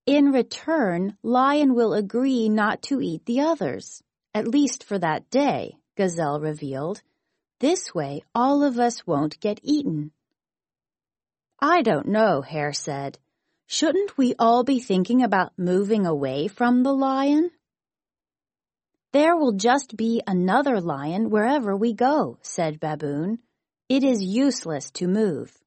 In return, Lion will agree not to eat the others, at least for that day, Gazelle revealed. This way, all of us won't get eaten. I don't know, Hare said. Shouldn't we all be thinking about moving away from the lion? There will just be another lion wherever we go, said Baboon. It is useless to move.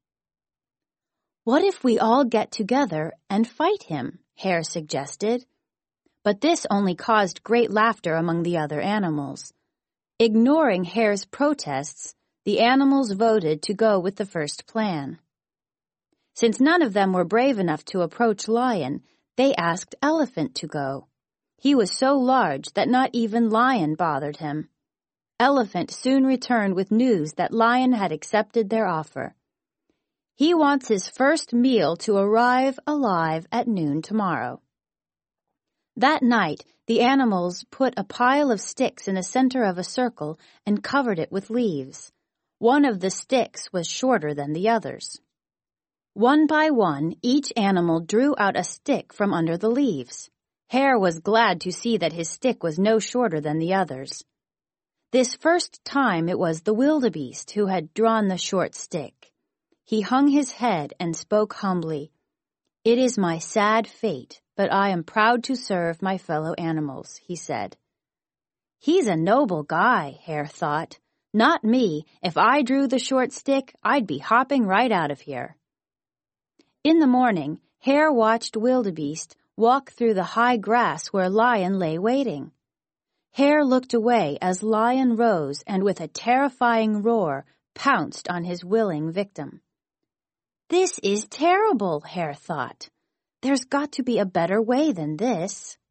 What if we all get together and fight him? Hare suggested. But this only caused great laughter among the other animals. Ignoring Hare's protests, the animals voted to go with the first plan. Since none of them were brave enough to approach Lion, they asked Elephant to go. He was so large that not even Lion bothered him. Elephant soon returned with news that Lion had accepted their offer. He wants his first meal to arrive alive at noon tomorrow. That night, the animals put a pile of sticks in the center of a circle and covered it with leaves. One of the sticks was shorter than the others. One by one, each animal drew out a stick from under the leaves. Hare was glad to see that his stick was no shorter than the others. This first time it was the wildebeest who had drawn the short stick. He hung his head and spoke humbly. It is my sad fate, but I am proud to serve my fellow animals, he said. He's a noble guy, Hare thought. Not me. If I drew the short stick, I'd be hopping right out of here. In the morning, Hare watched Wildebeest walk through the high grass where Lion lay waiting. Hare looked away as Lion rose and with a terrifying roar pounced on his willing victim. This is terrible, Hare thought. There's got to be a better way than this.